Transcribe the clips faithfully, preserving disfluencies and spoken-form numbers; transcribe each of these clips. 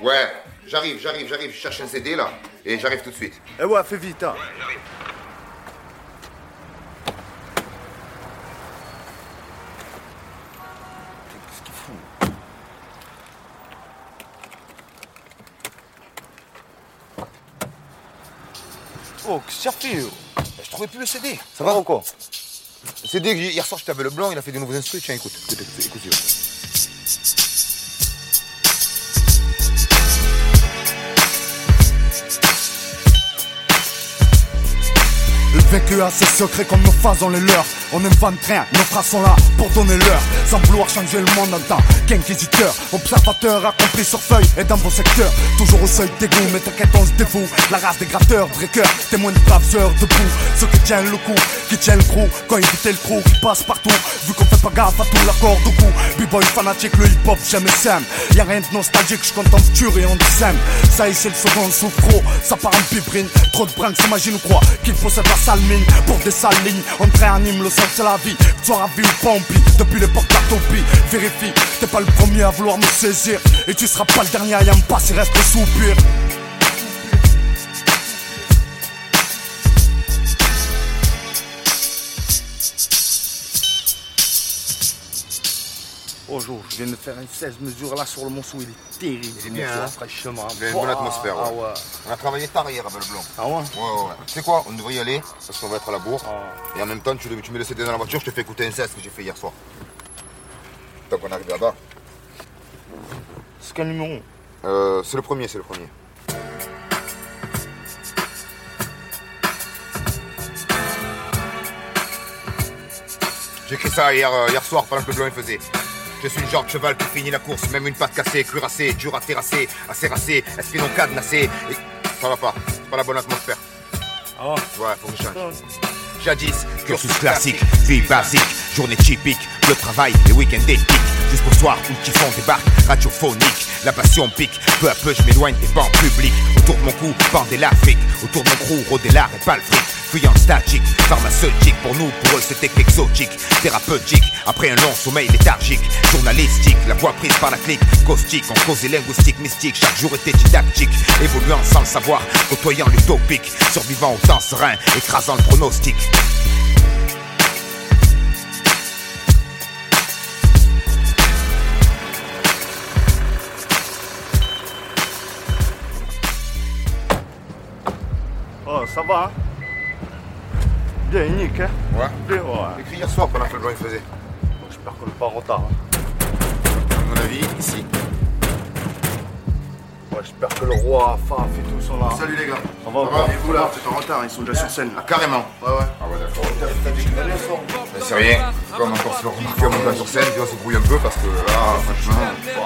Ouais, j'arrive, j'arrive, j'arrive, je cherche un C D là, et j'arrive tout de suite. Eh ouais, fais vite, hein. Ouais, j'arrive. Qu'est-ce qu'il fout? Oh, qu'est-ce que tu fait? Je trouvais plus le C D. Ça va ou quoi? Le C D, hier soir, je t'avais le blanc, il a fait des nouveaux instruments. Tiens, écoute, écoute, écoute, écoute, écoute. Le vécu a ses secrets comme nos phases on les leurs. On invente rien, nos phrases sont là pour donner l'heure. Sans vouloir changer le monde en tant qu'inquisiteur, observateur accompli sur feuille et dans vos secteurs. Toujours au seuil d'égout, mais t'inquiète on se dévoue. La race des gratteurs, breakers, témoins de braves heures debout. Ceux qui tiennent le coup, qui tiennent le crew. Quand éviter le trou, qui passe partout. Vu qu'on fait pas gaffe à tout l'accord au cou. B-boy fanatique, le hip-hop j'aime et sème. Y'a rien de nostalgique, j'compte en futur et on dessème. Ça y c'est le second souffro, ça part en pibrine. Trop de brins s'imagine ou quoi qu'il possède la sale mine. Pour des sales lignes, on réanime le sens c'est la vie. Que tu sois ravi ou pas en pis, depuis l'époque d'Atopie. Vérifie, t'es pas le premier à vouloir me saisir. Et tu seras pas le dernier à y en passer, reste le soupir. Bonjour, je viens de faire une seize mesures là sur le Monceau, il est terrible. Il est bien, hein. Fraîchement. Il y a une bonne atmosphère. Ah ouais. ouais. On a travaillé tard hier avec le blanc. Ah ouais? Ouais, ouais, ouais. Tu sais quoi, on devrait y aller, parce qu'on va être à la bourre. Ah. Et en même temps, tu, tu mets le C D dans la voiture, je te fais écouter un seize que j'ai fait hier soir. Tant qu'on arrive là-bas. C'est quel numéro? Euh, c'est le premier, c'est le premier. J'ai écrit ça hier, euh, hier soir pendant que le blanc il faisait. Je suis le genre de cheval qui finit la course, même une patte cassée, cuirassée, dur à terrasser, assez racé, esprit non cadenassé. Et ça va pas, c'est pas la bonne atmosphère. Ah ouais? Ouais, faut que je change. Jadis, cursus classique, vie basique, journée typique, le travail, les week-ends éthiques. Jusqu'au soir où le kiffon débarque, radiophonique, la passion pique. Peu à peu je m'éloigne des bancs publics. Autour de mon cou, pendait l'Afrique. Autour de mon crew, rôdait l'art et pas le fric. Fuyant statique, pharmaceutique, pour nous, pour eux c'était exotique. Thérapeutique, après un long sommeil léthargique. Journalistique, la voix prise par la clique. Caustique, en causé linguistique, mystique. Chaque jour était didactique, évoluant sans le savoir, côtoyant l'utopique. Survivant au temps serein, écrasant le pronostic. Oh, ça va, hein? Bien, unique, hein? Ouais. Bien, ouais. J'ai écrit hier soir pendant que le blanc il faisait. Bon, j'espère qu'on n'est pas en retard, hein. À mon avis, ici. Ouais, j'espère que le roi, Faf et tout sont là. Salut les gars. Ça va, va et vous là, vous êtes en retard, ils sont déjà sur scène. Ah, carrément. Ouais, ouais. Ah ouais, d'accord. C'est rien. Comme encore se remarquer en montant sur scène, on se brouille un peu parce que là, franchement.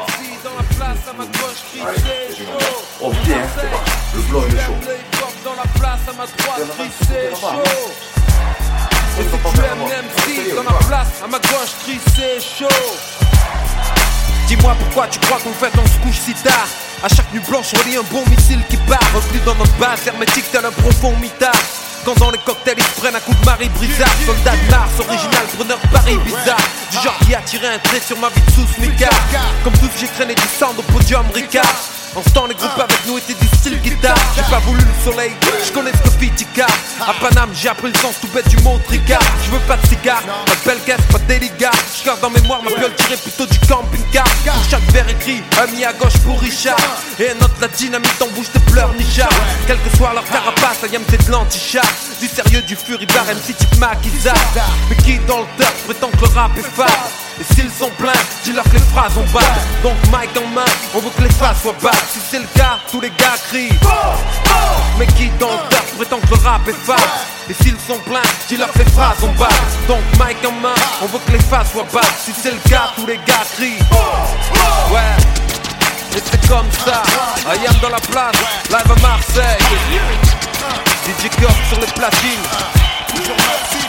Oh, bien, hein, c'est parti. Le blanc, il est chaud. Dans la place à ma droite, Chris c'est chaud. Et si tu aimes l'M C, dans la place à ma gauche, Chris c'est chaud. Dis-moi pourquoi tu crois qu'en fait on se couche si tard. À chaque nuit blanche relie un bon missile qui part. Repli dans notre base hermétique tel un profond mitard. Quand dans les cocktails ils se prennent un coup de Marie Brizard. Soldat de Mars, original, preneur de Paris bizarre. Du genre qui a tiré un trait sur ma vie de sous-smicard. Comme tous j'ai traîné du sang au podium Ricard. En ce temps les groupes avec nous étaient du style guitare. J'ai pas voulu le soleil, je connais ce que fit Ticard. À Paname j'ai appris le sens tout bête du mot tricard. Je veux pas de cigare, pas de belle caisse, pas de déligat. Je garde en mémoire ma gueule tirée plutôt du camping-car. Pour chaque verre écrit, un mis à gauche pour Richard. Et un autre la dynamite en bouche de pleurs Nichard. Quel que soit leur carapace, I am c'est de l'anti-chat. Du sérieux, du furibar, M C type Makiza. Mais qui dans le turf prétend que le rap est fade. Et s'ils sont pleins, dis-leur que les phrases ont bad. Donc mic en main, on veut que les phases soient bad. Si c'est le cas, tous les gars crient. Mais qui dans le turf prétend que le rap est fade. Et s'ils sont pleins, dis-leur que les phrases ont bad. Donc mic en main, on veut que les phases soient bad. Si c'est le cas, tous les gars crient. Ouais. Et c'est comme ça, I am dans la place, live à Marseille. D J Kirk sur les platines.